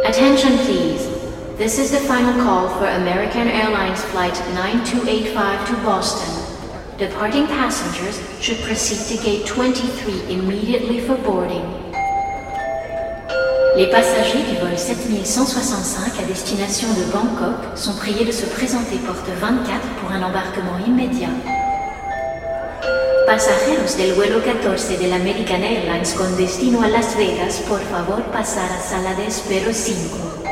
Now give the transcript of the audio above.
Attention please. This is the final call for American Airlines Flight 9285 to Boston. Departing passengers should proceed to gate 23 immediately for boarding. Les passagers du vol 7165 à destination de Bangkok sont priés de se présenter porte 24 pour un embarquement immédiat. Pasajeros del vuelo 14 de la American Airlines con destino a Las Vegas, por favor pasar a sala de espero 5.